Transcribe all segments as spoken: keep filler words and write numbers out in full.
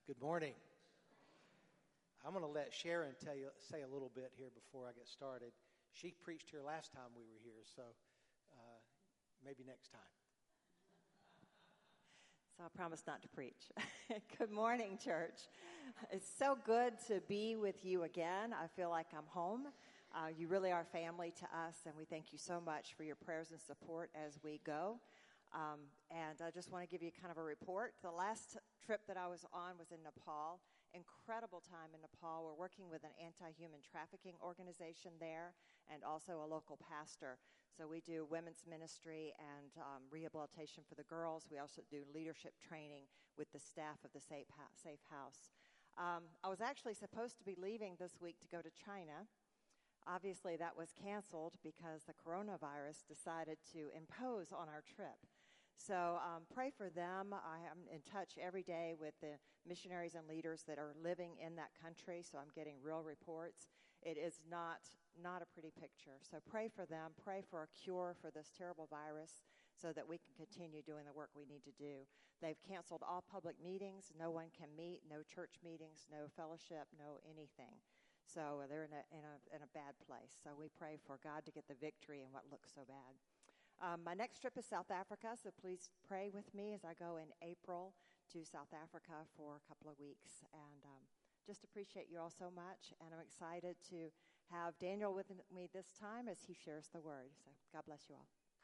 Good morning. I'm going to let Sharon tell you, say a little bit here before I get started. She preached here last time we were here, so uh, maybe next time. So I promise not to preach. Good morning, church. It's so good to be with you again. I feel like I'm home. Uh, you really are family to us, and we thank you so much for your prayers and support as we go. Um, and I just want to give you kind of a report. The last trip that I was on was in Nepal. Incredible time in Nepal. We're working with an anti-human trafficking organization there and also a local pastor. So we do women's ministry and um, rehabilitation for the girls. We also do leadership training with the staff of the Safe House. Um, I was actually supposed to be leaving this week to go to China. Obviously, that was canceled because the coronavirus decided to impose on our trip. So um, pray for them. I am in touch every day with the missionaries and leaders that are living in that country, so I'm getting real reports. It is not, not a pretty picture. So pray for them. Pray for a cure for this terrible virus so that we can continue doing the work we need to do. They've canceled all public meetings. No one can meet, no church meetings, no fellowship, no anything. So they're in a, in a, in a bad place. So we pray for God to get the victory in what looks so bad. Um, my next trip is South Africa, so please pray with me as I go in April to South Africa for a couple of weeks. And um, just appreciate you all so much, and I'm excited to have Daniel with me this time as he shares the word. So God bless you all.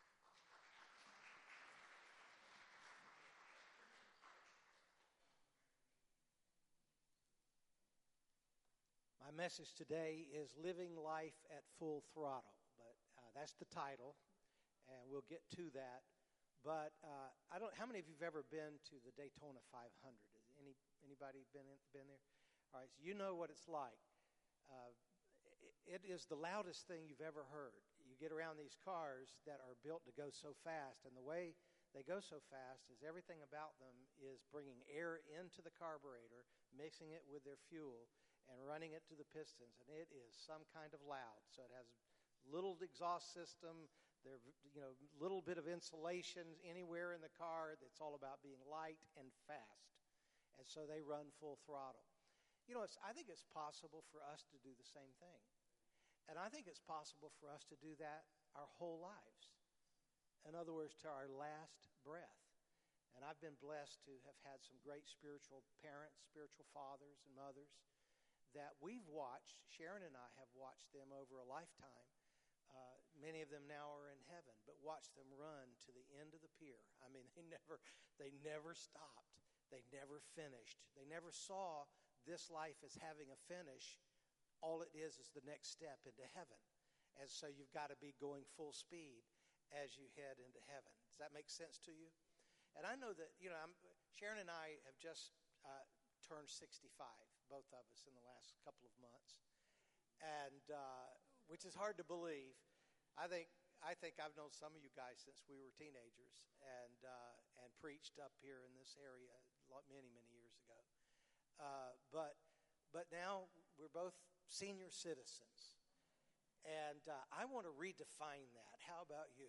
My message today is Living Life at Full Throttle, but uh, that's the title. And we'll get to that. But uh, I don't. How many of you have ever been to the Daytona five hundred? Is any anybody been in, been there? All right, so you know what it's like. Uh, it, it is the loudest thing you've ever heard. You get around these cars that are built to go so fast, and the way they go so fast is everything about them is bringing air into the carburetor, mixing it with their fuel, and running it to the pistons, and it is some kind of loud. So it has little exhaust system. There, you know, little bit of insulation anywhere in the car. It's all about being light and fast. And so they run full throttle. You know, it's, I think it's possible for us to do the same thing. And I think it's possible for us to do that our whole lives. In other words, to our last breath. And I've been blessed to have had some great spiritual parents, spiritual fathers and mothers that we've watched. Sharon and I have watched them over a lifetime. Uh, many of them now are in heaven, but watch them run to the end of the pier. I mean, they never, they never stopped. They never finished. They never saw this life as having a finish. All it is is the next step into heaven. And so you've got to be going full speed as you head into heaven. Does that make sense to you? And I know that, you know, I'm, Sharon and I have just uh, turned sixty-five, both of us, in the last couple of months. And, uh, which is hard to believe. I think I think I've known some of you guys since we were teenagers and uh, and preached up here in this area many, many years ago. Uh, but but now we're both senior citizens. And uh, I want to redefine that. How about you?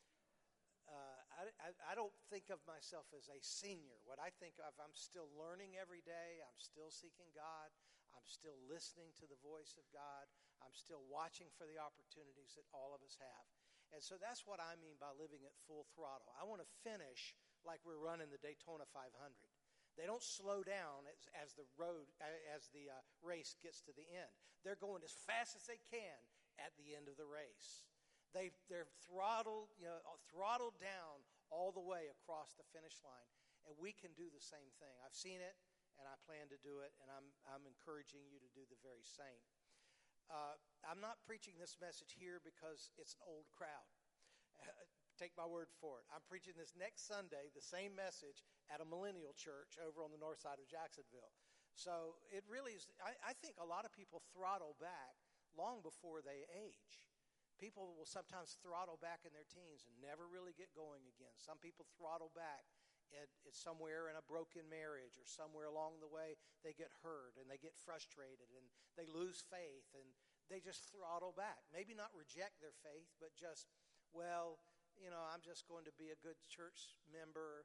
Uh, I, I, I don't think of myself as a senior. What I think of, I'm still learning every day. I'm still seeking God. I'm still listening to the voice of God. I'm still watching for the opportunities that all of us have. And so that's what I mean by living at full throttle. I want to finish like we're running the Daytona five hundred. They don't slow down as, as the road, as the uh, race gets to the end. They're going as fast as they can at the end of the race. They, they're throttled, you know, throttled down all the way across the finish line. And we can do the same thing. I've seen it, and I plan to do it, and I'm, I'm encouraging you to do the very same. Uh, I'm not preaching this message here because it's an old crowd. Uh, take my word for it. I'm preaching this next Sunday, the same message, at a millennial church over on the north side of Jacksonville. So it really is, I, I think a lot of people throttle back long before they age. People will sometimes throttle back in their teens and never really get going again. Some people throttle back at, at somewhere in a broken marriage or somewhere along the way they get hurt and they get frustrated and they lose faith and they just throttle back. Maybe not reject their faith, but just, well, you know, I'm just going to be a good church member.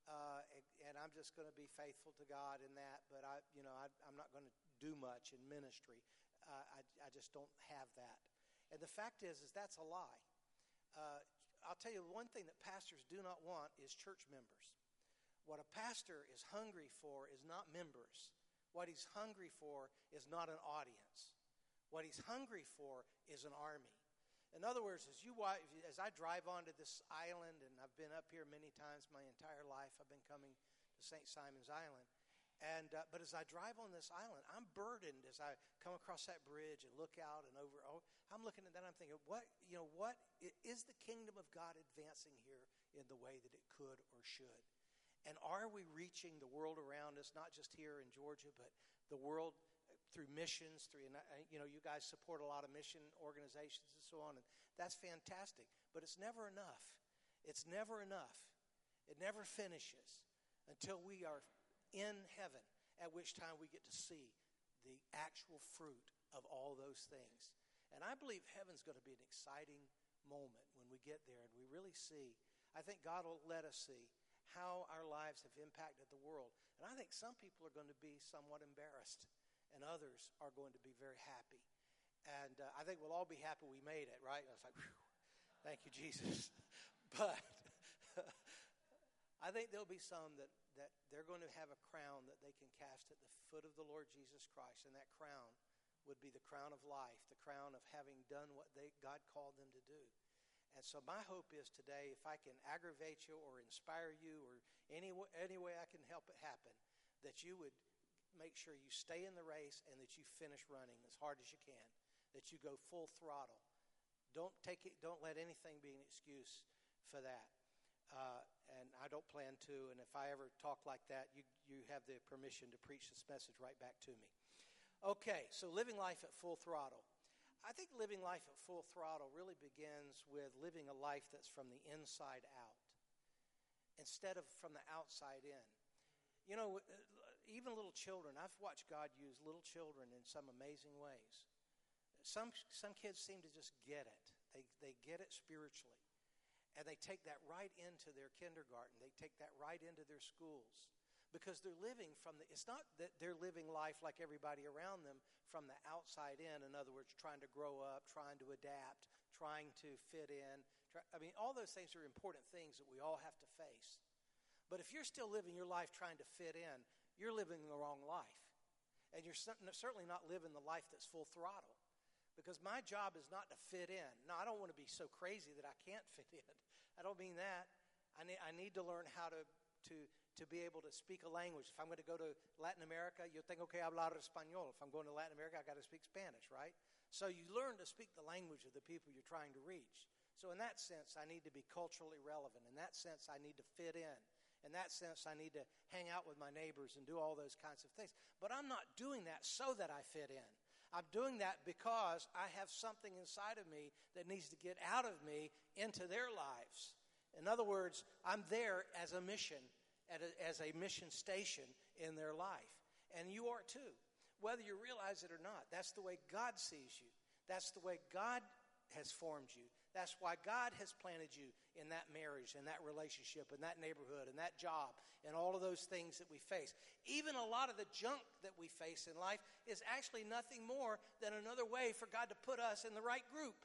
uh, and, and I'm just going to be faithful to God in that. But I, you know, I, I'm not going to do much in ministry. Uh, I, I just don't have that. And the fact is, is that's a lie. Uh, I'll tell you one thing that pastors do not want is church members. What a pastor is hungry for is not members. What he's hungry for is not an audience. What he's hungry for is an army. In other words, as you as I drive onto this island, and I've been up here many times my entire life, I've been coming to Saint Simon's Island. And uh, but as I drive on this island, I'm burdened as I come across that bridge and look out and over. Oh, I'm looking at that. I'm thinking, what you know, what is the kingdom of God advancing here in the way that it could or should? And are we reaching the world around us, not just here in Georgia, but the world through missions? Through you know, you guys support a lot of mission organizations and so on, and that's fantastic. But it's never enough. It's never enough. It never finishes until we are in heaven, at which time we get to see the actual fruit of all those things. And I believe heaven's going to be an exciting moment when we get there and we really see. I think God will let us see how our lives have impacted the world. And I think some people are going to be somewhat embarrassed, and others are going to be very happy. And uh, I think we'll all be happy we made it, right? I was like, whew, thank you, Jesus. But I think there'll be some that, that they're going to have a crown that they can cast at the foot of the Lord Jesus Christ, and that crown would be the crown of life, the crown of having done what they, God called them to do. And so my hope is today, if I can aggravate you or inspire you or any, any way I can help it happen, that you would make sure you stay in the race and that you finish running as hard as you can, that you go full throttle. Don't take it. Don't let anything be an excuse for that. Uh, and I don't plan to. And if I ever talk like that, you you have the permission to preach this message right back to me. Okay, so living life at full throttle. I think living life at full throttle really begins with living a life that's from the inside out instead of from the outside in. You know, even little children, I've watched God use little children in some amazing ways. Some some kids seem to just get it. They they get it spiritually. And they take that right into their kindergarten. They take that right into their schools. Because they're living from the, it's not that they're living life like everybody around them from the outside in. In other words, trying to grow up, trying to adapt, trying to fit in. Try, I mean, all those things are important things that we all have to face. But if you're still living your life trying to fit in, you're living the wrong life. And you're certainly not living the life that's full throttle. Because my job is not to fit in. No, I don't want to be so crazy that I can't fit in. I don't mean that. I need, I need to learn how to, to, to be able to speak a language. If I'm going to go to Latin America, yo tengo que hablar español. If I'm going to Latin America, I've got to speak Spanish, right? So you learn to speak the language of the people you're trying to reach. So in that sense, I need to be culturally relevant. In that sense, I need to fit in. In that sense, I need to hang out with my neighbors and do all those kinds of things. But I'm not doing that so that I fit in. I'm doing that because I have something inside of me that needs to get out of me into their lives. In other words, I'm there as a mission, at a, as a mission station in their life. And you are too, whether you realize it or not. That's the way God sees you. That's the way God has formed you. That's why God has planted you in that marriage, in that relationship, in that neighborhood, in that job, and all of those things that we face. Even a lot of the junk that we face in life is actually nothing more than another way for God to put us in the right group.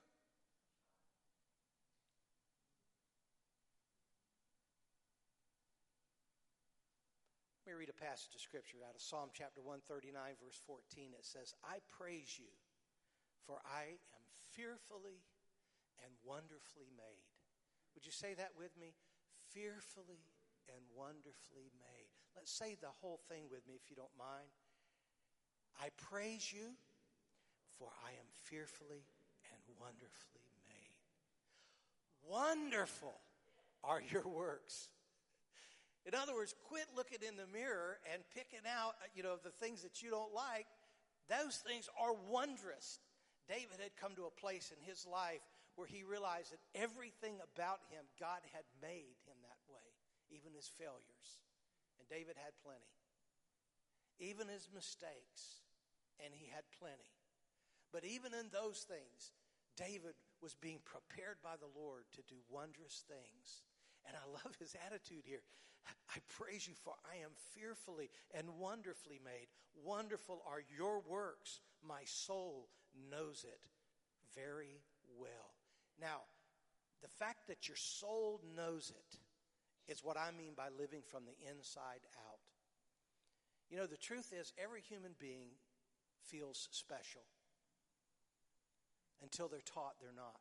Let me read a passage of Scripture out of Psalm chapter one thirty-nine, verse fourteen. It says, I praise you, for I am fearfully and wonderfully made. Would you say that with me? Fearfully and wonderfully made. Let's say the whole thing with me if you don't mind. I praise you, for I am fearfully and wonderfully made. Wonderful are your works. In other words, quit looking in the mirror and picking out, you know, the things that you don't like. Those things are wondrous. David had come to a place in his life where he realized that everything about him, God had made him that way, even his failures. And David had plenty. Even his mistakes, and he had plenty. But even in those things, David was being prepared by the Lord to do wondrous things. And I love his attitude here. I praise you for I am fearfully and wonderfully made. Wonderful are your works. My soul knows it very well. Now, the fact that your soul knows it is what I mean by living from the inside out. You know, the truth is every human being feels special until they're taught they're not.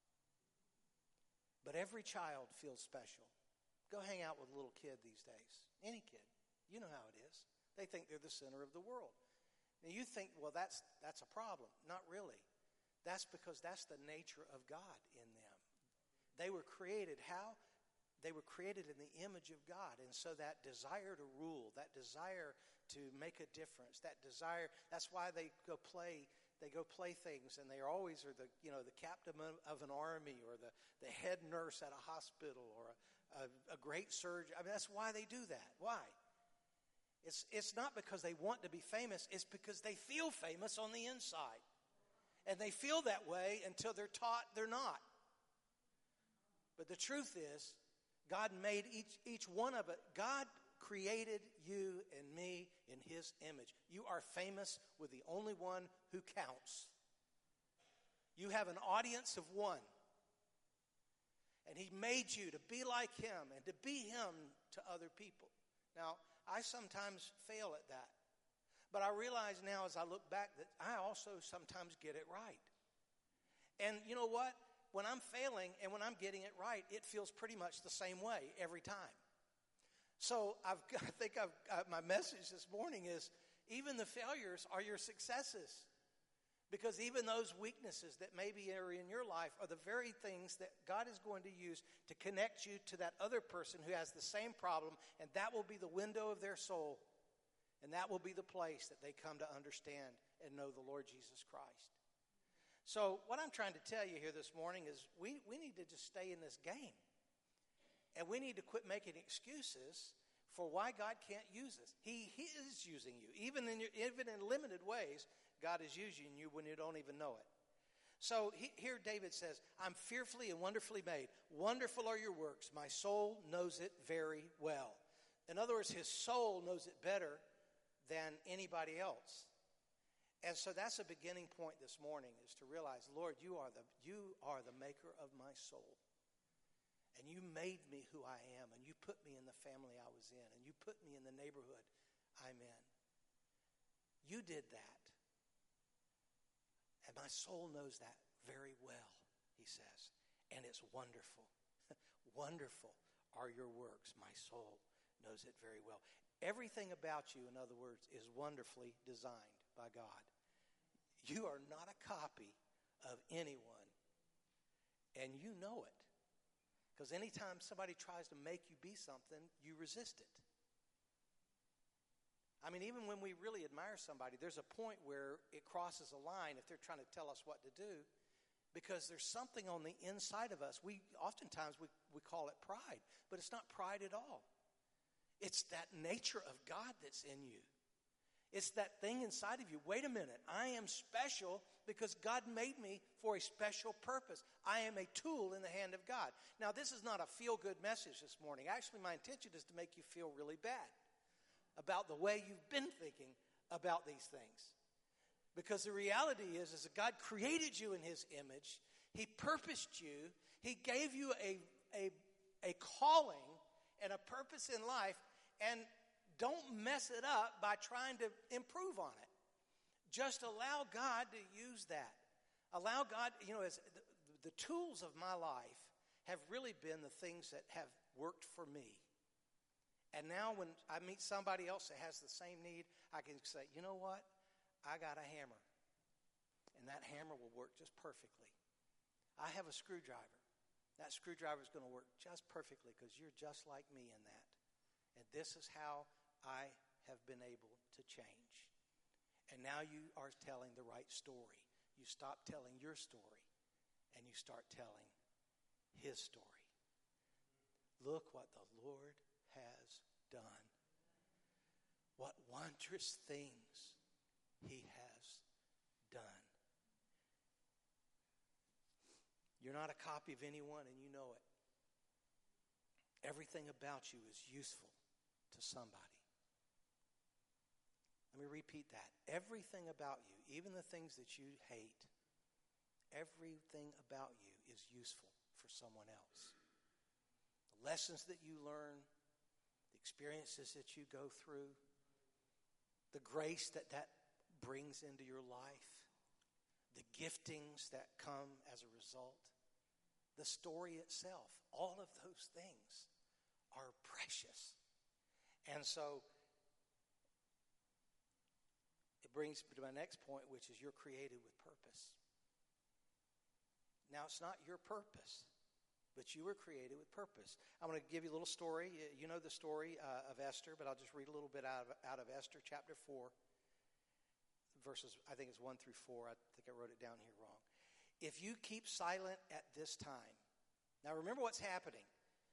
But every child feels special. Go hang out with a little kid these days. Any kid. You know how it is. They think they're the center of the world. Now you think, well, that's that's a problem. Not really. That's because that's the nature of God in them. They were created how? They were created in the image of God. And so that desire to rule, that desire to make a difference, that desire, that's why they go play They go play things, and they always are the, you know, the captain of an army or the, the head nurse at a hospital or a, a, a great surgeon. I mean, that's why they do that. Why? It's, it's not because they want to be famous. It's because they feel famous on the inside. And they feel that way until they're taught they're not. But the truth is, God made each, each one of it. God created you and me in his image. You are famous with the only one who counts. You have an audience of one. And he made you to be like him and to be him to other people. Now, I sometimes fail at that. But I realize now as I look back that I also sometimes get it right. And you know what? When I'm failing and when I'm getting it right, it feels pretty much the same way every time. So I've, I think I've, uh, my message this morning is even the failures are your successes. Because even those weaknesses that maybe are in your life are the very things that God is going to use to connect you to that other person who has the same problem. And that will be the window of their soul. And that will be the place that they come to understand and know the Lord Jesus Christ. So what I'm trying to tell you here this morning is we, we need to just stay in this game. And we need to quit making excuses for why God can't use us. He, he is using you. Even in, your, even in limited ways, God is using you when you don't even know it. So he, here David says, I'm fearfully and wonderfully made. Wonderful are your works. My soul knows it very well. In other words, his soul knows it better than anybody else. And so that's a beginning point this morning, is to realize, Lord, you are the, you are the maker of my soul. And you made me who I am, and you put me in the family I was in, and you put me in the neighborhood I'm in. You did that. And my soul knows that very well, he says. And it's wonderful. Wonderful are your works. My soul knows it very well. Everything about you, in other words, is wonderfully designed by God. You are not a copy of anyone, and you know it. Because anytime somebody tries to make you be something, you resist it. I mean, even when we really admire somebody, there's a point where it crosses a line if they're trying to tell us what to do, because there's something on the inside of us. We oftentimes we, we call it pride, but it's not pride at all. It's that nature of God that's in you. It's that thing inside of you. Wait a minute, I am special because God made me for a special purpose. I am a tool in the hand of God. Now, this is not a feel-good message this morning. Actually, my intention is to make you feel really bad about the way you've been thinking about these things. Because the reality is, is that God created you in his image. He purposed you. He gave you a, a, a calling and a purpose in life. And don't mess it up by trying to improve on it. Just allow God to use that. Allow God, you know, as the, the tools of my life have really been the things that have worked for me. And now when I meet somebody else that has the same need, I can say, you know what? I got a hammer. And that hammer will work just perfectly. I have a screwdriver. That screwdriver is going to work just perfectly because you're just like me in that. And this is how I have been able to change. And now you are telling the right story. You stop telling your story and you start telling his story. Look what the Lord has done. What wondrous things he has done. You're not a copy of anyone and you know it. Everything about you is useful to somebody. Let me repeat that. Everything about you, even the things that you hate, everything about you is useful for someone else. The lessons that you learn, the experiences that you go through, the grace that that brings into your life, the giftings that come as a result, the story itself, all of those things are precious. And so it brings me to my next point, which is you're created with purpose. Now, it's not your purpose, but you were created with purpose. I'm going to give you a little story. You know the story uh, of Esther, but I'll just read a little bit out of, out of Esther chapter four, verses, I think it's one through four. I think I wrote it down here wrong. If you keep silent at this time. Now, remember what's happening.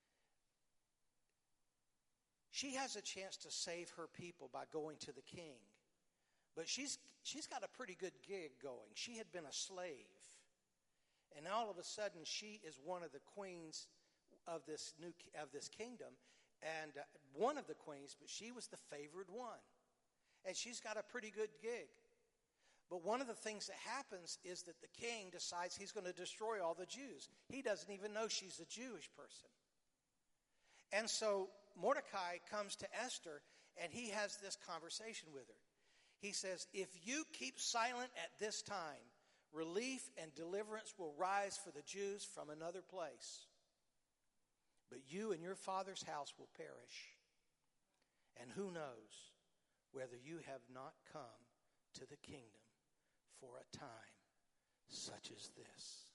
She has a chance to save her people by going to the king. But she's she's got a pretty good gig going. She had been a slave. And all of a sudden, she is one of the queens of this new of this kingdom. And uh, one of the queens, but she was the favored one. And she's got a pretty good gig. But one of the things that happens is that the king decides he's going to destroy all the Jews. He doesn't even know she's a Jewish person. And so Mordecai comes to Esther, and he has this conversation with her. He says, if you keep silent at this time, relief and deliverance will rise for the Jews from another place. But you and your father's house will perish. And who knows whether you have not come to the kingdom for a time such as this.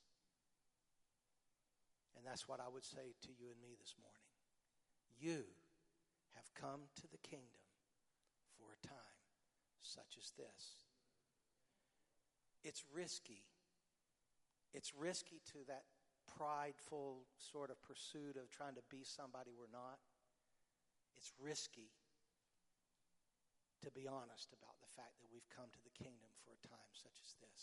And that's what I would say to you and me this morning. You have come to the kingdom for a time such as this. It's risky. It's risky to that prideful sort of pursuit of trying to be somebody we're not. It's risky, to be honest, about the fact that we've come to the kingdom for a time such as this.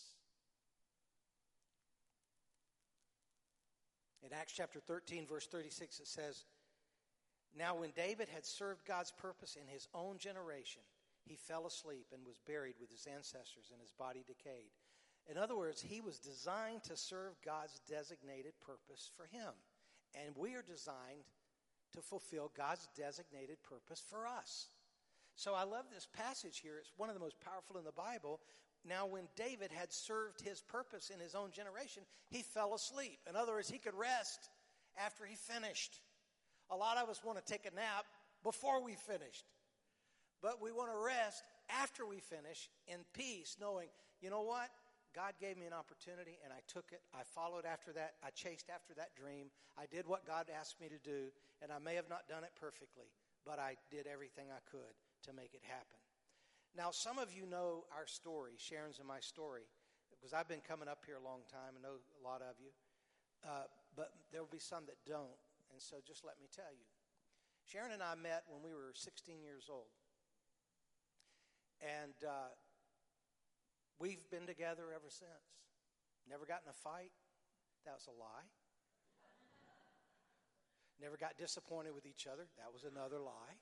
In Acts chapter thirteen, verse thirty-six, it says, now when David had served God's purpose in his own generation, he fell asleep and was buried with his ancestors, and his body decayed. In other words, he was designed to serve God's designated purpose for him. And we are designed to fulfill God's designated purpose for us. So I love this passage here. It's one of the most powerful in the Bible. Now, when David had served his purpose in his own generation, he fell asleep. In other words, he could rest after he finished. A lot of us want to take a nap before we finished. But we want to rest after we finish in peace, knowing, you know what? God gave me an opportunity, and I took it. I followed after that. I chased after that dream. I did what God asked me to do, and I may have not done it perfectly, but I did everything I could to make it happen. Now, some of you know our story, Sharon's and my story, because I've been coming up here a long time. I know a lot of you, uh, but there will be some that don't, and so just let me tell you. Sharon and I met when we were sixteen years old, and uh, we've been together ever since. Never got in a fight. That was a lie. Never got disappointed with each other. That was another lie.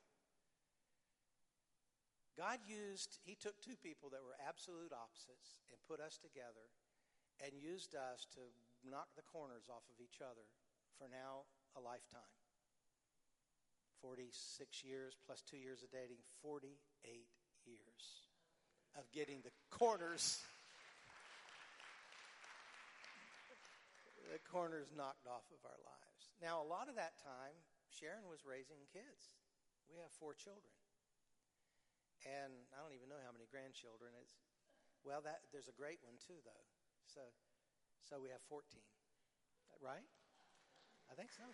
God used, he took two people that were absolute opposites and put us together and used us to knock the corners off of each other for now a lifetime. forty-six years plus two years of dating, forty-eight years of getting the corners, the corners knocked off of our lives. Now, a lot of that time, Sharon was raising kids. We have four children. And I don't even know how many grandchildren. It's, well, that there's a great one too, though. So, so we have fourteen. Right? I think so.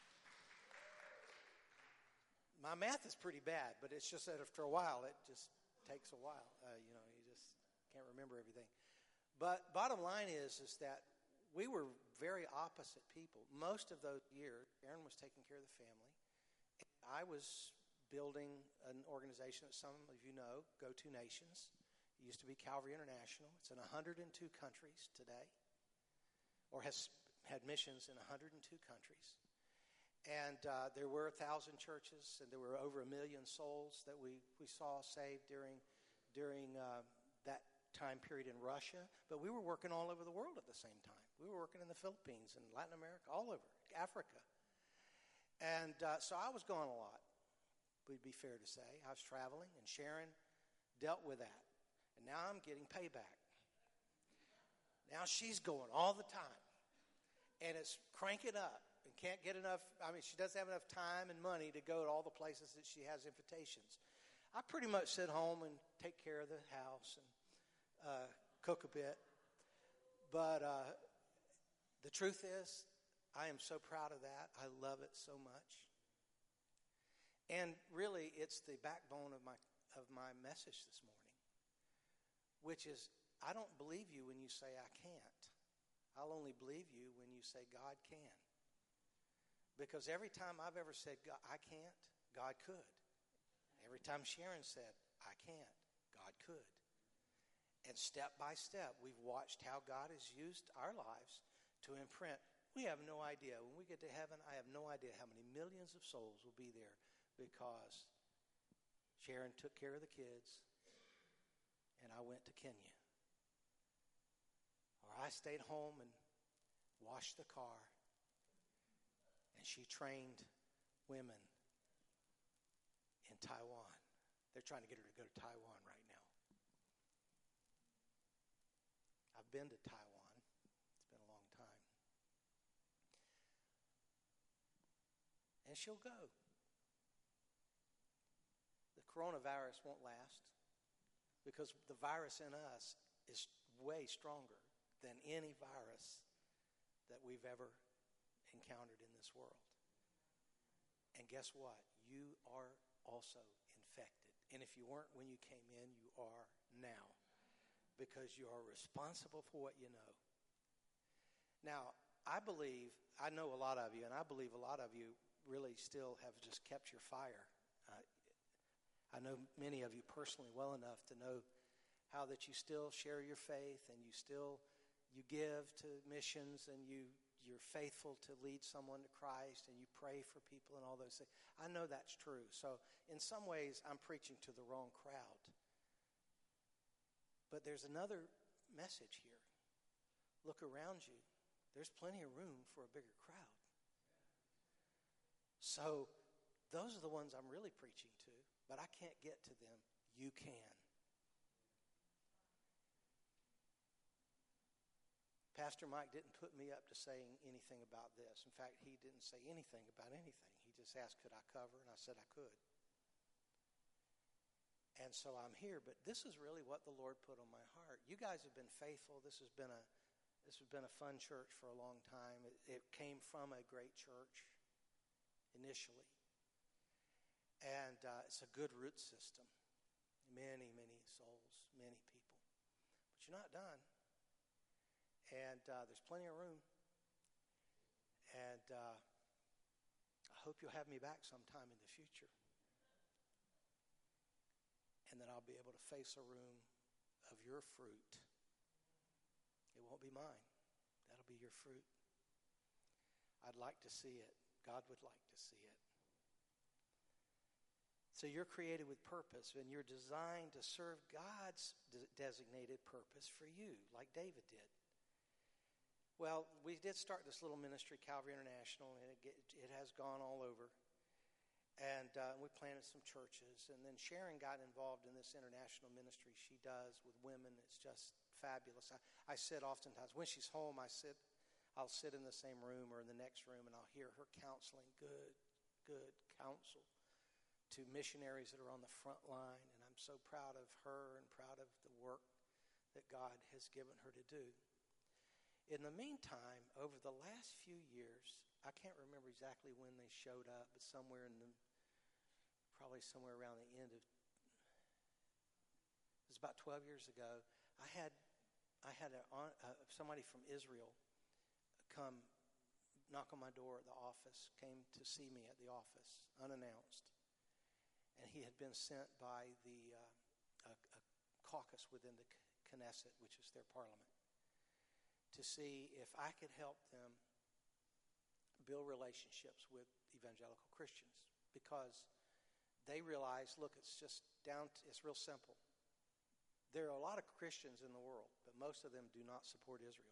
My math is pretty bad, but it's just that after a while, it just takes a while. Uh, you know, you just can't remember everything. But bottom line is, is that we were very opposite people. Most of those years, Aaron was taking care of the family. And I was building an organization that some of you know, Go To Nations. It used to be Calvary International. It's in one hundred two countries today, or has had missions in one hundred two countries. And uh, there were a thousand churches, and there were over a million souls that we, we saw saved during during uh, that time period in Russia. But we were working all over the world at the same time. We were working in the Philippines and Latin America, all over, Africa. And uh, so I was gone a lot, would be fair to say. I was traveling, and Sharon dealt with that. And now I'm getting payback. Now she's going all the time. And it's cranking up and can't get enough. I mean, she doesn't have enough time and money to go to all the places that she has invitations. I pretty much sit home and take care of the house and uh, cook a bit. But uh, the truth is, I am so proud of that. I love it so much. And really, it's the backbone of my of my message this morning, which is, I don't believe you when you say I can't. I'll only believe you when you say God can. Because every time I've ever said God, I can't, God could. Every time Sharon said, I can't, God could. And step by step, we've watched how God has used our lives to imprint. We have no idea. When we get to heaven, I have no idea how many millions of souls will be there because Sharon took care of the kids and I went to Kenya. Or I stayed home and washed the car and she trained women in Taiwan. They're trying to get her to go to Taiwan right now. I've been to Taiwan. It's been a long time. And she'll go. The coronavirus won't last because the virus in us is way stronger than any virus that we've ever encountered in this world. And guess what? You are also infected. And if you weren't when you came in, you are now, because you are responsible for what you know. Now, I believe, I know a lot of you, and I believe a lot of you really still have just kept your fire. Uh, I know many of you personally well enough to know how that you still share your faith and you still, you give to missions and you you're faithful to lead someone to Christ and you pray for people and all those things. I know that's true. So in some ways, I'm preaching to the wrong crowd. But there's another message here. Look around you. There's plenty of room for a bigger crowd. So those are the ones I'm really preaching to, but I can't get to them. You can. Pastor Mike didn't put me up to saying anything about this. In fact, he didn't say anything about anything. He just asked, could I cover? And I said I could. And so I'm here, but this is really what the Lord put on my heart. You guys have been faithful. This has been a this has been a fun church for a long time. It, it came from a great church initially. And uh, it's a good root system. Many, many souls, many people. But you're not done. And uh, there's plenty of room. And uh, I hope you'll have me back sometime in the future. And then I'll be able to face a room of your fruit. It won't be mine. That'll be your fruit. I'd like to see it. God would like to see it. So you're created with purpose, and you're designed to serve God's de- designated purpose for you, like David did. Well, we did start this little ministry, Calvary International, and it, get, it has gone all over. And uh, we planted some churches. And then Sharon got involved in this international ministry she does with women. It's just fabulous. I, I sit oftentimes, when she's home, I sit, I'll sit in the same room or in the next room, and I'll hear her counseling good, good counsel to missionaries that are on the front line. And I'm so proud of her and proud of the work that God has given her to do. In the meantime, over the last few years, I can't remember exactly when they showed up, but somewhere in the, probably somewhere around the end of, it was about twelve years ago, I had I had a, uh, somebody from Israel come knock on my door at the office, came to see me at the office, unannounced. And he had been sent by the uh, a, a caucus within the Knesset, which is their parliament, to see if I could help them build relationships with evangelical Christians because they realize, look, it's just down to, it's real simple. There are a lot of Christians in the world, but most of them do not support Israel.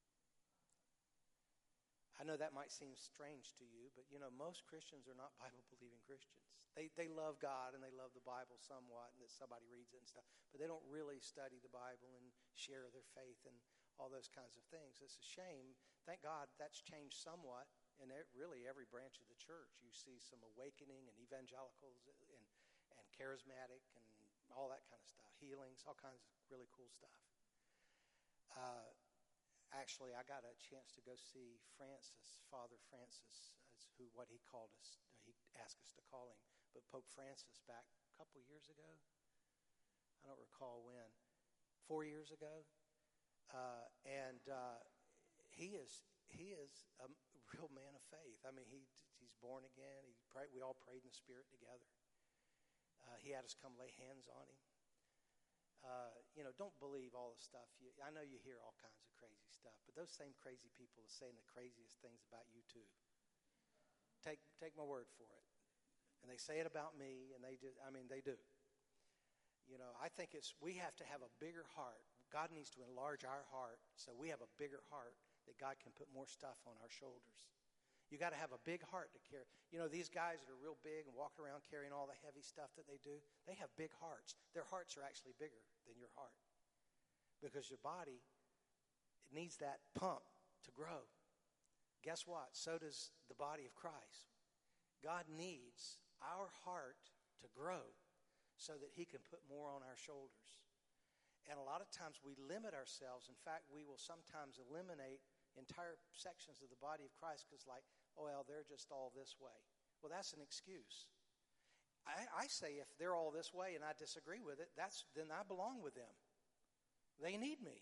I know that might seem strange to you, but you know, most Christians are not Bible-believing Christians. They they love God and they love the Bible somewhat, and that somebody reads it and stuff, but they don't really study the Bible and share their faith and all those kinds of things. It's a shame. Thank God that's changed somewhat in really every branch of the church. You see some awakening and evangelicals and, and charismatic and all that kind of stuff, healings, all kinds of really cool stuff. Uh, Actually, I got a chance to go see Francis, Father Francis, is who what he called us. He asked us to call him, but Pope Francis back a couple years ago. I don't recall when, four years ago, uh, and uh, he is he is a real man of faith. I mean, he he's born again. He prayed, we all prayed in the Spirit together. Uh, he had us come lay hands on him. Uh, you know, don't believe all the stuff. You, I know you hear all kinds of crazy stuff, but those same crazy people are saying the craziest things about you too. Take take my word for it. And they say it about me, and they just, I mean, they do. You know, I think it's, we have to have a bigger heart. God needs to enlarge our heart so we have a bigger heart that God can put more stuff on our shoulders. You got to have a big heart to carry. You know, these guys that are real big and walking around carrying all the heavy stuff that they do, they have big hearts. Their hearts are actually bigger than your heart because your body, it needs that pump to grow. Guess what? So does the body of Christ. God needs our heart to grow so that he can put more on our shoulders. And a lot of times we limit ourselves. In fact, we will sometimes eliminate entire sections of the body of Christ because like, oh, well, they're just all this way. Well, that's an excuse. I, I say if they're all this way and I disagree with it, that's then I belong with them. They need me.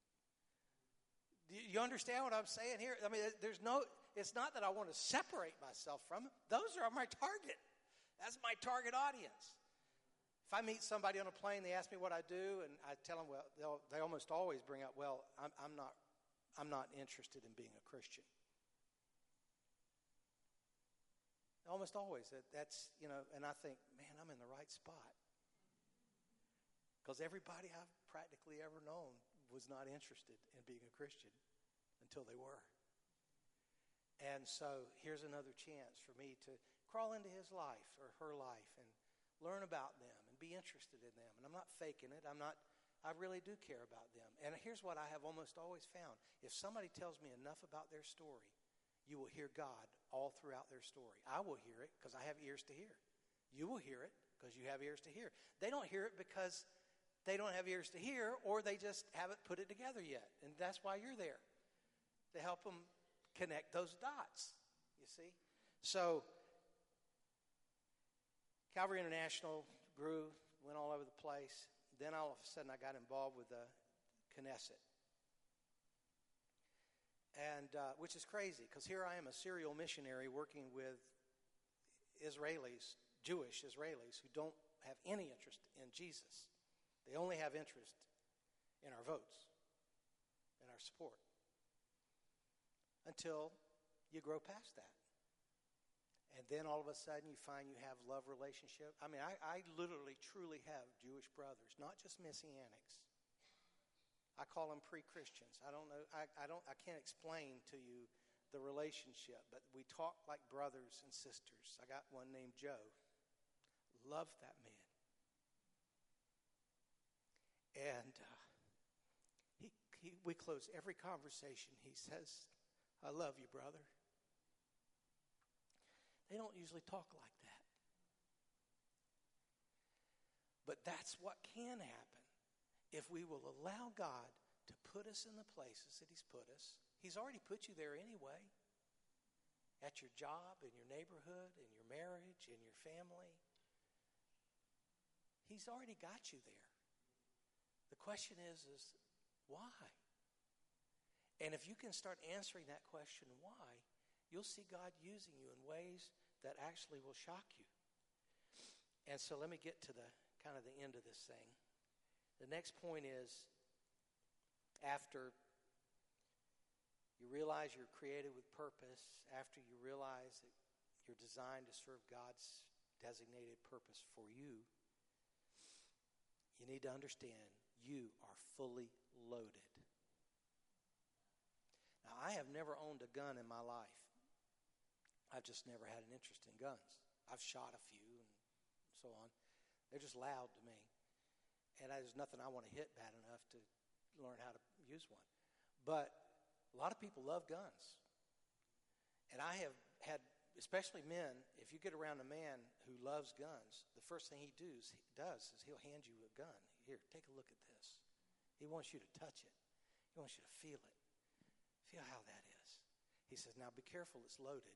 Do you understand what I'm saying here? I mean, there's no, it's not that I want to separate myself from them. Those are my target. That's my target audience. If I meet somebody on a plane, they ask me what I do, and I tell them, well, they'll, they almost always bring up, well, I'm, I'm not I'm not interested in being a Christian. Almost always. That, that's, you know, and I think, man, I'm in the right spot. Because everybody I've practically ever known was not interested in being a Christian until they were. And so here's another chance for me to crawl into his life or her life and learn about them and be interested in them. And I'm not faking it. I'm not... I really do care about them. And here's what I have almost always found. If somebody tells me enough about their story, you will hear God all throughout their story. I will hear it because I have ears to hear. You will hear it because you have ears to hear. They don't hear it because they don't have ears to hear or they just haven't put it together yet. And that's why you're there, to help them connect those dots, you see. So Calvary International grew, went all over the place. Then all of a sudden I got involved with the Knesset. And, uh, which is crazy, because here I am, a serial missionary working with Israelis, Jewish Israelis, who don't have any interest in Jesus. They only have interest in our votes, in our support. Until you grow past that. And then all of a sudden you find you have love relationship. I mean, I, I literally, truly have Jewish brothers, not just Messianics. I call them pre-Christians. I don't know. I, I don't. I can't explain to you the relationship, but we talk like brothers and sisters. I got one named Joe. Love that man. And uh, he, he, we close every conversation. He says, "I love you, brother." They don't usually talk like that. But that's what can happen if we will allow God to put us in the places that he's put us. He's already put you there anyway. At your job, in your neighborhood, in your marriage, in your family. He's already got you there. The question is, is why? And if you can start answering that question, why, you'll see God using you in ways that actually will shock you. And so let me get to the kind of the end of this thing. The next point is, after You realize you're created with purpose. After you realize that you're designed to serve God's designated purpose for you, you need to understand you are fully loaded. Now, I have never owned a gun in my life. I've just never had an interest in guns. I've shot a few and so on. They're just loud to me. And there's nothing I want to hit bad enough to learn how to use one. But a lot of people love guns. And I have had, especially men, if you get around a man who loves guns, the first thing he does, he does is he'll hand you a gun. Here, take a look at this. He wants you to touch it. He wants you to feel it. Feel how that is. He says, now be careful, it's loaded.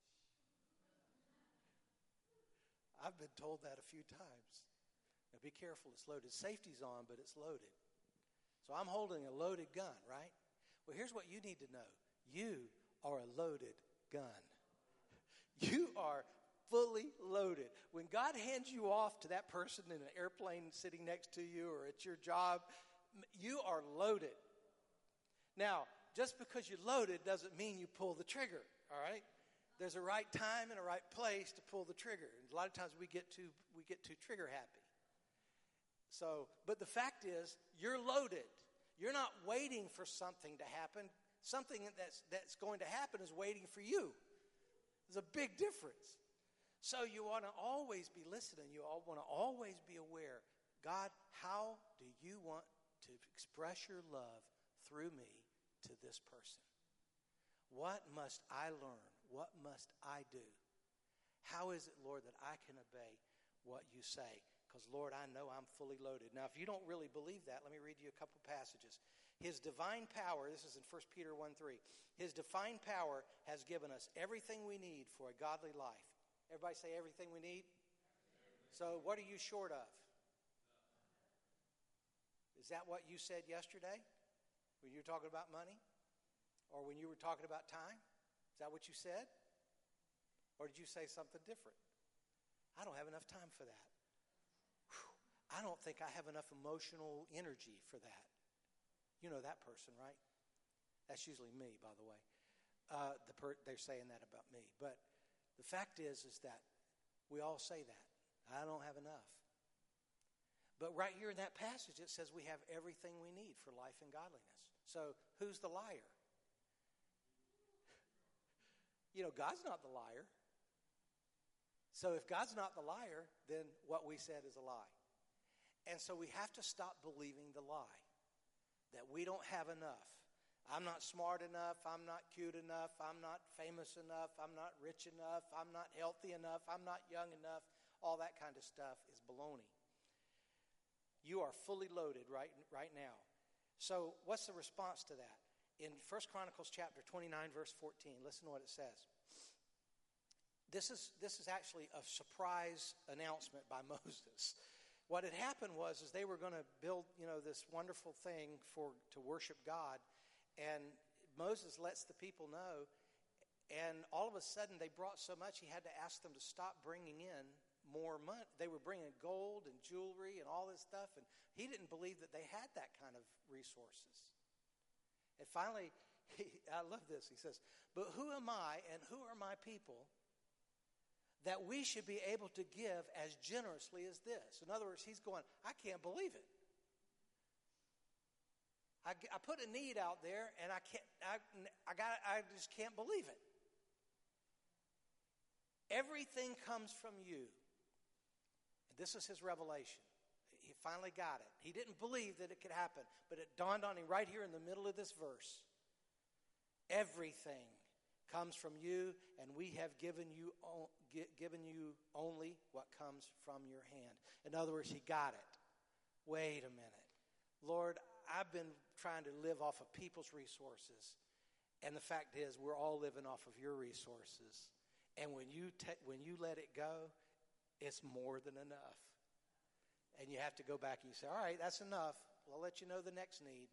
I've been told that a few times. Now be careful, it's loaded. Safety's on, but it's loaded. So I'm holding a loaded gun, right? Well, here's what you need to know. You are a loaded gun. You are fully loaded. When God hands you off to that person in an airplane sitting next to you or at your job, you are loaded. Now, just because you're loaded doesn't mean you pull the trigger, all right? There's a right time and a right place to pull the trigger. And a lot of times we get too we get too trigger happy. So, but the fact is, you're loaded. You're not waiting for something to happen. Something that's that's going to happen is waiting for you. There's a big difference. So you want to always be listening. You all want to always be aware. God, how do you want to express your love through me to this person? What must I learn? What must I do? How is it, Lord, that I can obey what you say? Because, Lord, I know I'm fully loaded. Now, if you don't really believe that, let me read you a couple passages. His divine power, this is in First Peter one three. His divine power has given us everything we need for a godly life. Everybody say everything we need? So what are you short of? Is that what you said yesterday when you were talking about money? Or when you were talking about time? Is that what you said? Or did you say something different? I don't have enough time for that. Whew. I don't think I have enough emotional energy for that. You know that person, right? That's usually me, by the way. Uh, the per- they're saying that about me. But the fact is, is that we all say that. I don't have enough. But right here in that passage, it says we have everything we need for life and godliness. So who's the liar? You know, God's not the liar. So if God's not the liar, then what we said is a lie. And so we have to stop believing the lie that we don't have enough. I'm not smart enough. I'm not cute enough. I'm not famous enough. I'm not rich enough. I'm not healthy enough. I'm not young enough. All that kind of stuff is baloney. You are fully loaded right, right now. So what's the response to that? In First Chronicles chapter twenty-nine, verse fourteen, listen to what it says. This is this is actually a surprise announcement by Moses. What had happened was is they were going to build, you know, this wonderful thing for to worship God, and Moses lets the people know, and all of a sudden they brought so much he had to ask them to stop bringing in more money. They were bringing gold and jewelry and all this stuff, and he didn't believe that they had that kind of resources. And finally, he, I love this. He says, but who am I and who are my people that we should be able to give as generously as this? In other words, he's going, I can't believe it. I, I put a need out there, and I can't. I, I got. I just can't believe it. Everything comes from you. And this is his revelation. He finally got it. He didn't believe that it could happen, but it dawned on him right here in the middle of this verse. Everything comes from you, and we have given you given you only what comes from your hand. In other words, he got it. Wait a minute. Lord, I've been trying to live off of people's resources, and the fact is we're all living off of your resources. And when you te- when you let it go, it's more than enough. And you have to go back and you say, all right, that's enough. I'll let you know the next need.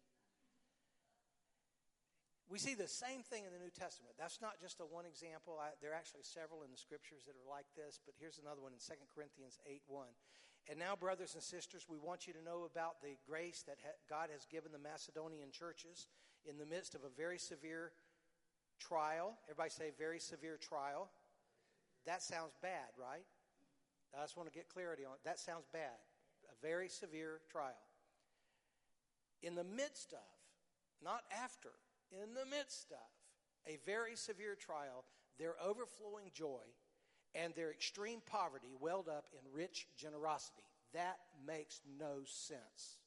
We see the same thing in the New Testament. That's not just a one example. I, there are actually several in the scriptures that are like this, but here's another one in Second Corinthians eight one. And now, brothers and sisters, we want you to know about the grace that ha- God has given the Macedonian churches in the midst of a very severe trial. Everybody say very severe trial. That sounds bad, right? I just want to get clarity on it. That sounds bad. A very severe trial. In the midst of, not after, in the midst of a very severe trial, their overflowing joy and their extreme poverty welled up in rich generosity. That makes no sense.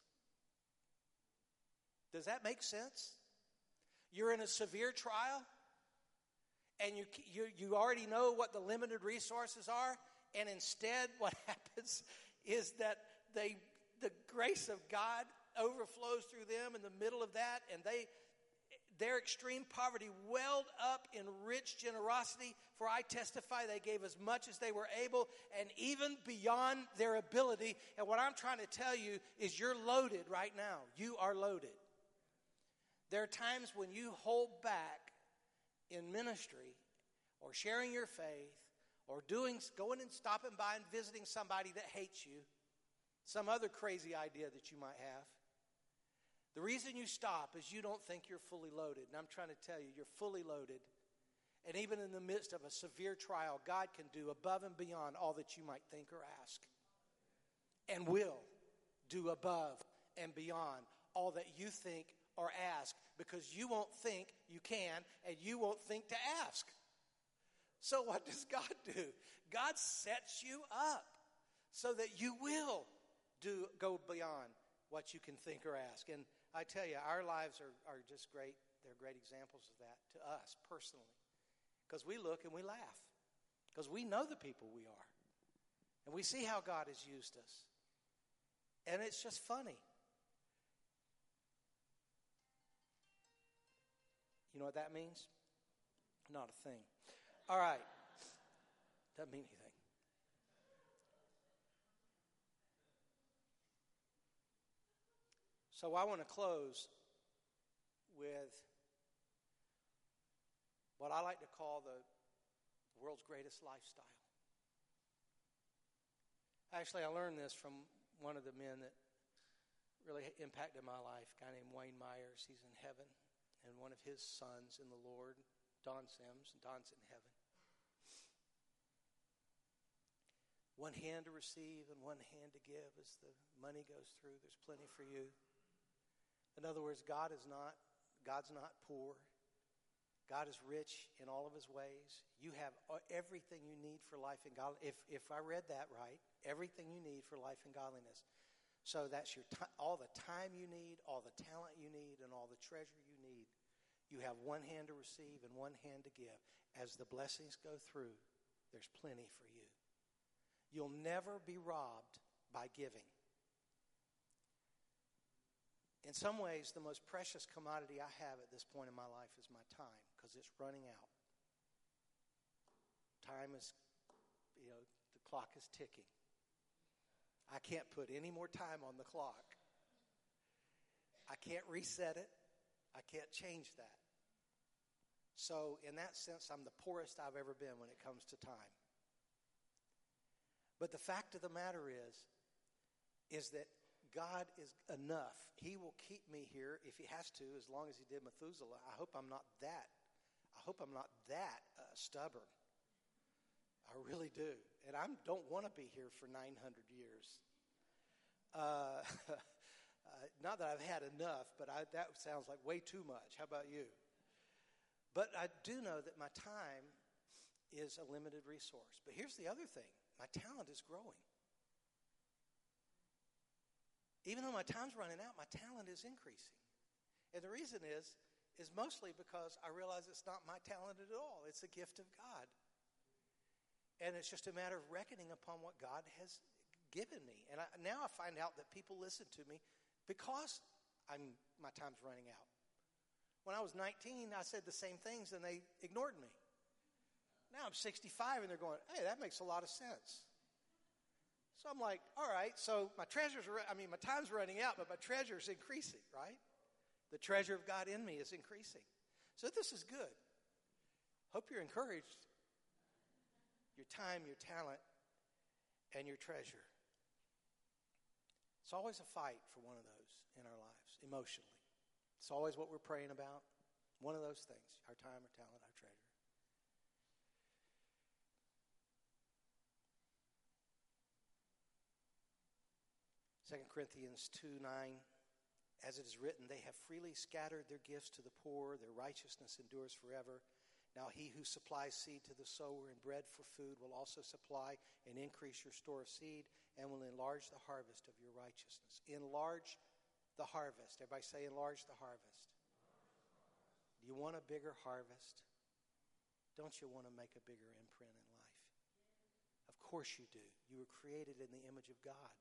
Does that make sense? You're in a severe trial, and you, you, you already know what the limited resources are, and instead what happens is that they the grace of God overflows through them in the middle of that, and they their extreme poverty welled up in rich generosity, for I testify they gave as much as they were able and even beyond their ability. And what I'm trying to tell you is you're loaded right now. You are loaded. There are times when you hold back in ministry or sharing your faith or doing going and stopping by and visiting somebody that hates you, some other crazy idea that you might have. The reason you stop is you don't think you're fully loaded. And I'm trying to tell you, you're fully loaded. And even in the midst of a severe trial, God can do above and beyond all that you might think or ask. And will do above and beyond all that you think or ask, because you won't think you can and you won't think to ask. So what does God do? God sets you up so that you will do go beyond what you can think or ask. And I tell you, our lives are, are just great. They're great examples of that to us personally. Because we look and we laugh. Because we know the people we are. And we see how God has used us. And it's just funny. You know what that means? Not a thing. All right. Doesn't mean anything. So I want to close with what I like to call the world's greatest lifestyle. Actually, I learned this from one of the men that really impacted my life, a guy named Wayne Myers. He's in heaven, and one of his sons in the Lord, Don Sims, and Don's in heaven. One hand to receive and one hand to give as the money goes through. There's plenty for you. In other words, God is not, God's not poor. God is rich in all of his ways. You have everything you need for life and godliness. If, if I read that right, everything you need for life and godliness. So that's your t- all the time you need, all the talent you need, and all the treasure you need. You have one hand to receive and one hand to give. As the blessings go through, there's plenty for you. You'll never be robbed by giving. In some ways, the most precious commodity I have at this point in my life is my time, because it's running out. Time is, you know, the clock is ticking. I can't put any more time on the clock. I can't reset it. I can't change that. So in that sense, I'm the poorest I've ever been when it comes to time. But the fact of the matter is, is that God is enough. He will keep me here if he has to, as long as he did Methuselah. I hope I'm not that. I hope I'm not that uh, stubborn. I really do. And I don't want to be here for nine hundred years. Uh, uh, not that I've had enough, but I, that sounds like way too much. How about you? But I do know that my time is a limited resource. But here's the other thing. My talent is growing. Even though my time's running out, my talent is increasing. And the reason is, is mostly because I realize it's not my talent at all. It's a gift of God. And it's just a matter of reckoning upon what God has given me. And I, now I find out that people listen to me because I'm, my time's running out. When I was nineteen, I said the same things and they ignored me. Now I'm sixty-five and they're going, hey, that makes a lot of sense. So I'm like, all right, so my treasures are, I mean, my time's running out, but my treasure's increasing, right? The treasure of God in me is increasing. So this is good. Hope you're encouraged. Your time, your talent, and your treasure. It's always a fight for one of those in our lives, emotionally. It's always what we're praying about. One of those things, our time, our talent, our treasure. Second Corinthians two nine, as it is written, they have freely scattered their gifts to the poor, their righteousness endures forever. Now he who supplies seed to the sower and bread for food will also supply and increase your store of seed and will enlarge the harvest of your righteousness. Enlarge the harvest. Everybody say enlarge the harvest. Do you want a bigger harvest? Don't you want to make a bigger imprint in life? Of course you do. You were created in the image of God.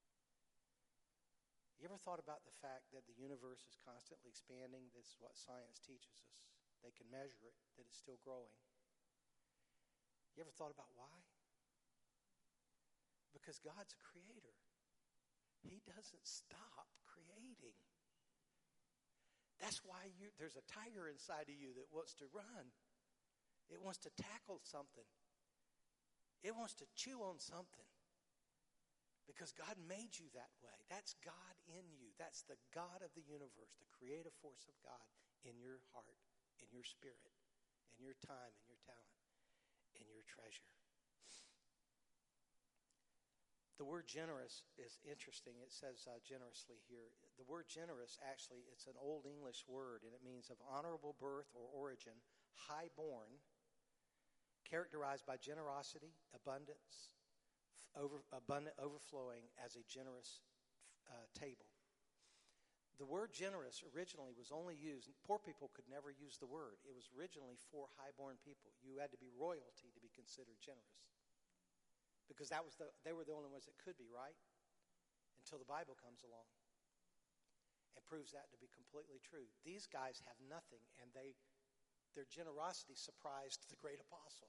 You ever thought about the fact that the universe is constantly expanding? This is what science teaches us. They can measure it, that it's still growing. You ever thought about why? Because God's a creator. He doesn't stop creating. That's why you, there's a tiger inside of you that wants to run. It wants to tackle something. It wants to chew on something. Because God made you that way. That's God in you. That's the God of the universe, the creative force of God in your heart, in your spirit, in your time, in your talent, in your treasure. The word generous is interesting. It says uh, generously here. The word generous, actually, it's an Old English word, and it means of honorable birth or origin, high-born, characterized by generosity, abundance, over, abundant, overflowing as a generous uh, table. The word generous originally was only used, poor people could never use the word. It was originally for high-born people. You had to be royalty to be considered generous. Because that was the, they were the only ones that could be, right? Until the Bible comes along and proves that to be completely true. These guys have nothing, and they their generosity surprised the great apostle.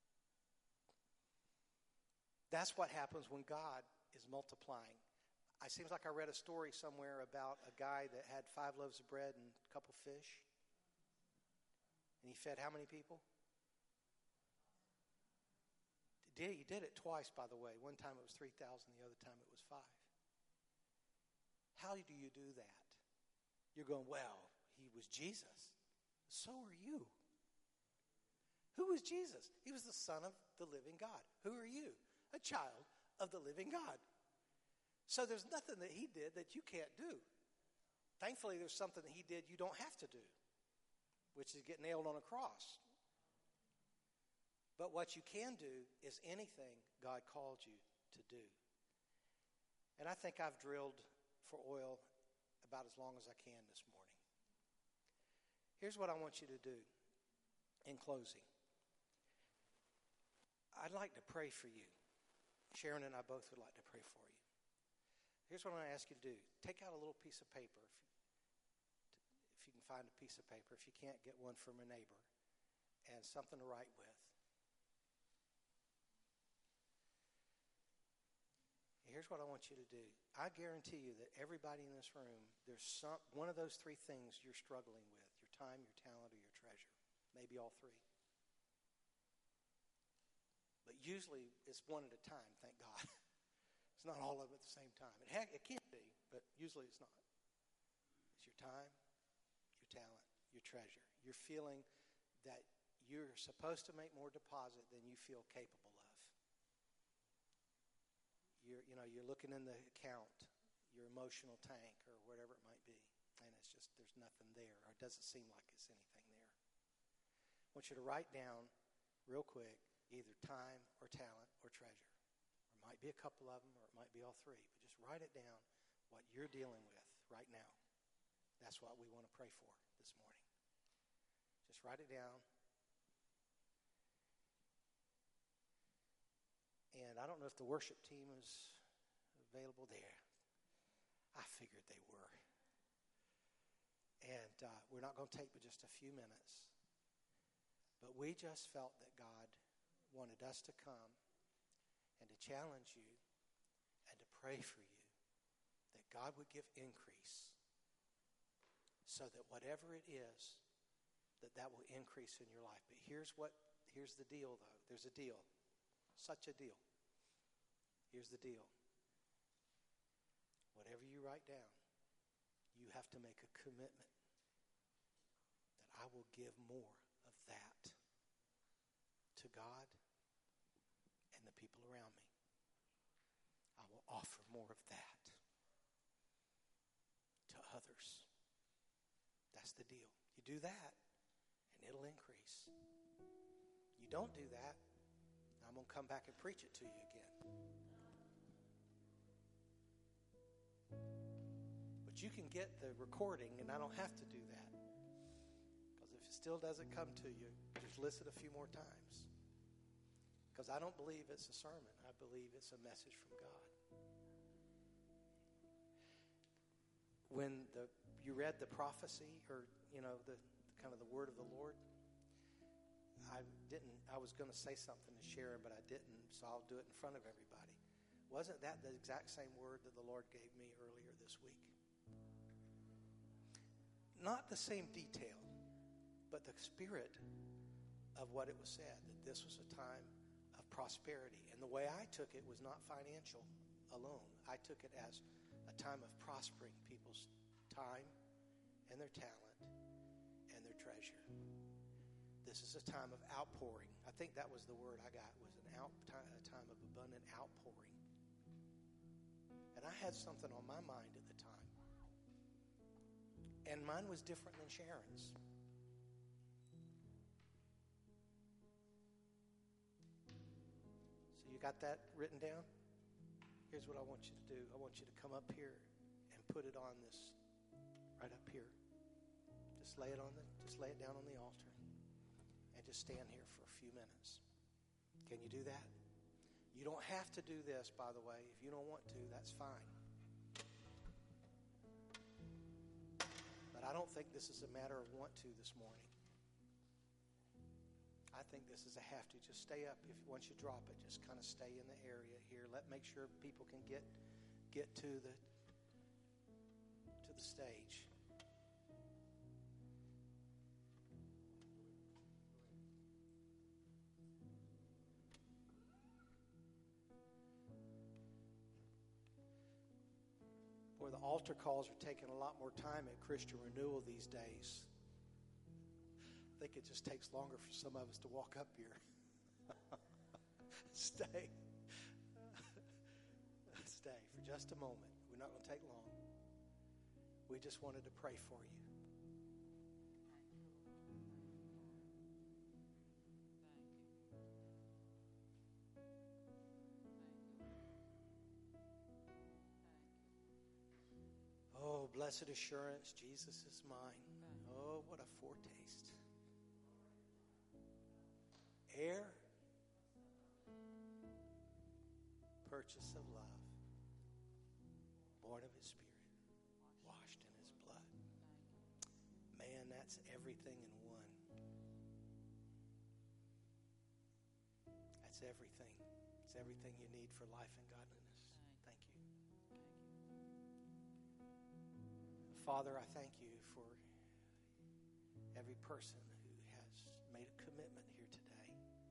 That's what happens when God is multiplying. It seems like I read a story somewhere about a guy that had five loaves of bread and a couple fish. And he fed how many people? He did, he did it twice, by the way. One time it was three thousand, the other time it was five. How do you do that? You're going, well, he was Jesus. So are you. Who was Jesus? He was the Son of the living God. Who are you? A child of the living God. So there's nothing that he did that you can't do. Thankfully, there's something that he did you don't have to do, which is get nailed on a cross. But what you can do is anything God called you to do. And I think I've drilled for oil about as long as I can this morning. Here's what I want you to do in closing. I'd like to pray for you. Sharon and I both would like to pray for you. Here's what I'm going to ask you to do. Take out a little piece of paper, if, if you can find a piece of paper. If you can't, get one from a neighbor, and something to write with. Here's what I want you to do. I guarantee you that everybody in this room, there's some one of those three things you're struggling with: your time, your talent, or your treasure. Maybe all three. But usually it's one at a time, thank God. It's not all of them at the same time. It, ha- it can be, but usually it's not. It's your time, your talent, your treasure. You're feeling that you're supposed to make more deposit than you feel capable of. You're, you know, you're looking in the account, your emotional tank, or whatever it might be, and it's just, there's nothing there, or it doesn't seem like it's anything there. I want you to write down real quick either time or talent or treasure. Or it might be a couple of them, or it might be all three, but just write it down, what you're dealing with right now. That's what we want to pray for this morning. Just write it down. And I don't know if the worship team is available there. I figured they were. And uh, we're not going to take but just a few minutes. But we just felt that God wanted us to come and to challenge you and to pray for you that God would give increase so that whatever it is, that that will increase in your life. But here's what, here's the deal, though. There's a deal. Such a deal. Here's the deal. Whatever you write down, you have to make a commitment that I will give more of that to God and the people around me. I will offer more of that to others. That's the deal. You do that, and it'll increase. You don't do that, I'm going to come back and preach it to you again. But you can get the recording, and I don't have to do that. Because if it still doesn't come to you, just listen a few more times. Because I don't believe it's a sermon. I believe it's a message from God. When the you read the prophecy, or you know the kind of the word of the Lord, I didn't. I was going to say something to Sharon, but I didn't. So I'll do it in front of everybody. Wasn't that the exact same word that the Lord gave me earlier this week? Not the same detail, but the spirit of what it was said, that this was a time of prosperity. And the way I took it was not financial alone. I took it as a time of prospering people's time and their talent and their treasure. This is a time of outpouring. I think that was the word I got, was an out, a time of abundant outpouring. And I had something on my mind at the time. And mine was different than Sharon's. So you got that written down? Here's what I want you to do. I want you to come up here and put it on this, right up here. Just lay it on the, just lay it down on the altar. And just stand here for a few minutes. Can you do that? You don't have to do this, by the way. If you don't want to, that's fine. But I don't think this is a matter of want to this morning. I think this is a have to. Just stay up. If once you drop it, just kind of stay in the area here. Let make sure people can get get to the to the stage. Boy, the altar calls are taking a lot more time at Christian Renewal these days. I think it just takes longer for some of us to walk up here. Stay. Stay for just a moment. We're not going to take long. We just wanted to pray for you. Oh, blessed assurance, Jesus is mine. Oh, what a foretaste. Heir, purchase of love, born of His Spirit, washed in His blood. Man, that's everything in one. That's everything. It's everything you need for life and godliness. Thank you. Father, I thank you for every person who has made a commitment here today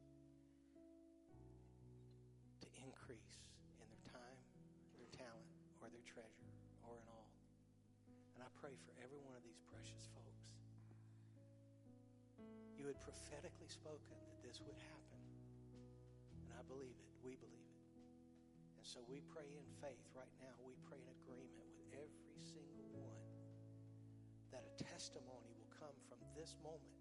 to increase in their time, their talent, or their treasure, or in all. And I pray for every one of these precious folks. You had prophetically spoken that this would happen. And I believe it. We believe it. And so we pray in faith right now. We pray in agreement with every single one that a testimony will come from this moment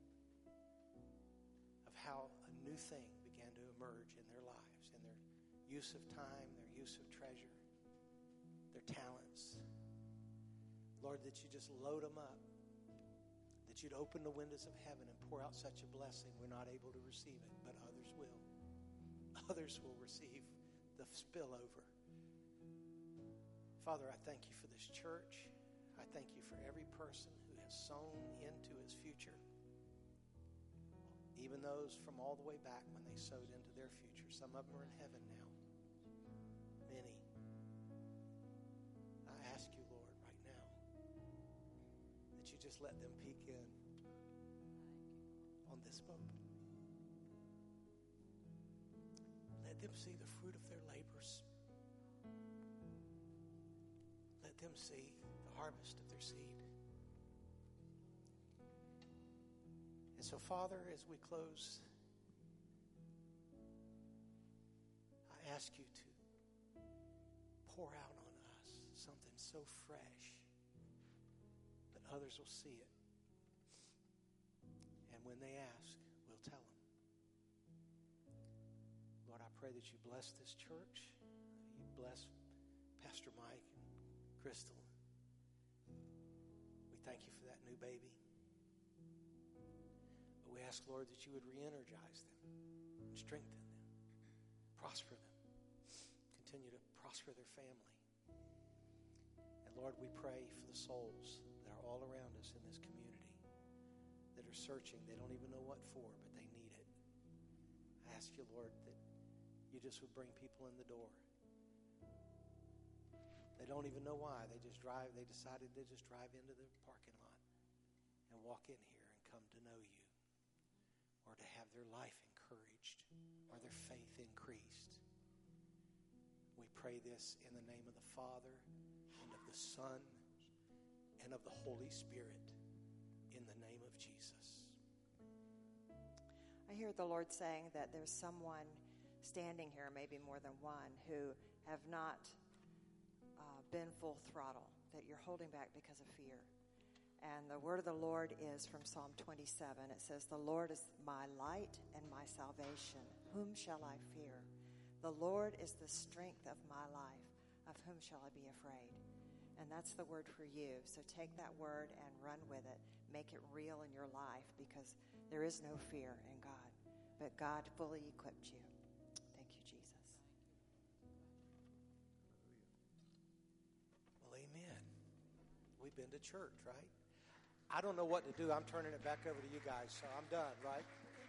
of how a new thing began to emerge in their lives, in their use of time, their use of treasure, their talents. Lord, that you just load them up, that you'd open the windows of heaven and pour out such a blessing we're not able to receive it, but others will. Others will receive the spillover. Father, I thank you for this church. I thank you for every person who has sown into its future, even those from all the way back when they sowed into their future. Some of them are in heaven now. Many. I ask you, Lord, right now, that you just let them peek in on this moment. Let them see the fruit of their labors. Let them see the harvest of their seed. And so, Father, as we close, I ask you to pour out on us something so fresh that others will see it. And when they ask, we'll tell them. Lord, I pray that you bless this church. You bless Pastor Mike and Crystal. We thank you for that new baby. But we ask, Lord, that you would re-energize them and strengthen them, prosper them, continue to prosper their family. And Lord, we pray for the souls that are all around us in this community that are searching. They don't even know what for, but they need it. I ask you, Lord, that you just would bring people in the door. They don't even know why. They just drive, they decided to just drive into the parking lot and walk in here and come to know you, or to have their life encouraged or their faith increased. We pray this in the name of the Father and of the Son and of the Holy Spirit, in the name of Jesus. I hear the Lord saying that there's someone standing here, maybe more than one, who have not uh, been full throttle, that you're holding back because of fear. And the word of the Lord is from Psalm twenty-seven. It says, "The Lord is my light and my salvation. Whom shall I fear? The Lord is the strength of my life. Of whom shall I be afraid?" And that's the word for you. So take that word and run with it. Make it real in your life, because there is no fear in God. But God fully equipped you. Thank you, Jesus. Well, amen. We've been to church, right? I don't know what to do. I'm turning it back over to you guys, so I'm done, right?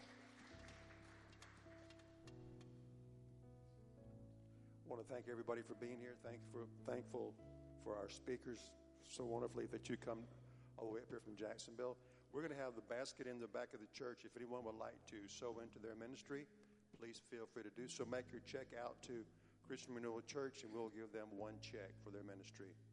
I want to thank everybody for being here. Thank for, thankful for our speakers so wonderfully that you come all the way up here from Jacksonville. We're going to have the basket in the back of the church. If anyone would like to sow into their ministry, please feel free to do so. Make your check out to Christian Renewal Church, and we'll give them one check for their ministry.